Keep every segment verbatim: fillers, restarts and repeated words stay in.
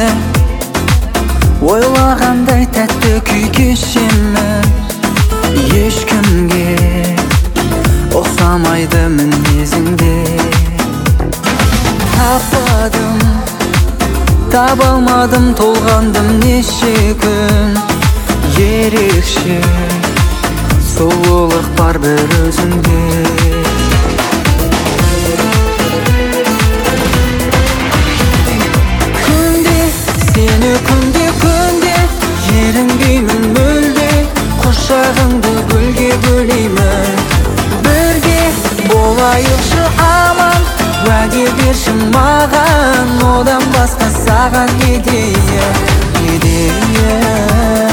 мені, ойлағандай тәтті күй кешемін. Ешкімге ұқсамайды мінезіңде. Таппадым, таба алмадым, толғандым неше күн. Ерекше сұлулық бар бір өзіңде. Күнде, сені күнде күнде ерінбеймін мүлде. Құшағыңды гүлге бөлеймін. Бірге болайықшы аман, уәде берші маған. Одан басқа саған не дейін, не дейін.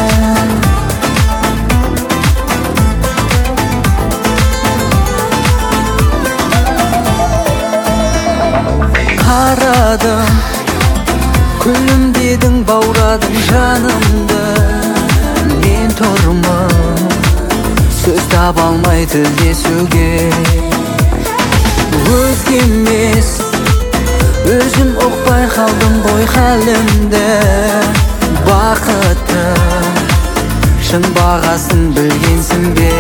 Қарадым, күлімдедің, баурадың жанымды. Мен тұрмын, сөз таба алмай тілдесуге. Өзге емес, өзім ұқпай қалдым ғой хәлімді. Бақыттың шын бағасын білгенсің бе?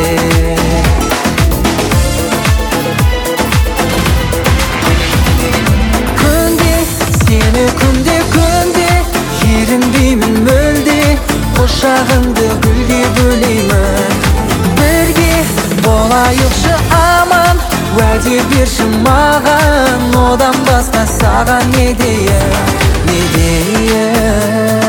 Күнде, сені күнде күнде ерінбеймін мүлде. Құшағыңды гүлге бөлеймін. Бірге болайықшы аман, уәде берші маған. Одан басқа саған не дейін, не дейін.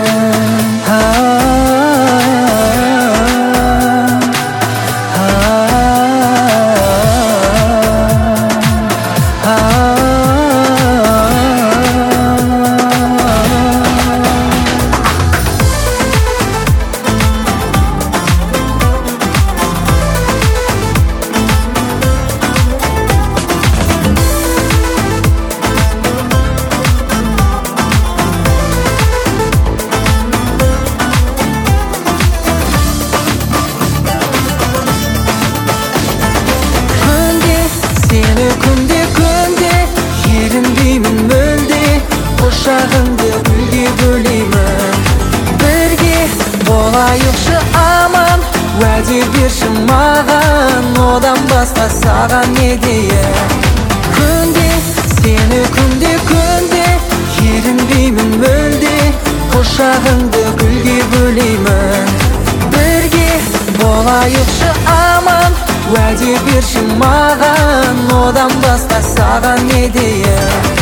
Күнде күнде ерінбеймін мүлде. Құшағыңды гүлге бөлеймін. Бірге болайықшы аман, уәде берші маған. Одан басқа саған не дейін. Күнде, сені күнде күнде ерінбеймін мүлде. Құшағыңды гүлге бөлеймін. Бірге болайықшы аман, уәде берші маған. Одан басқа саған не дейін.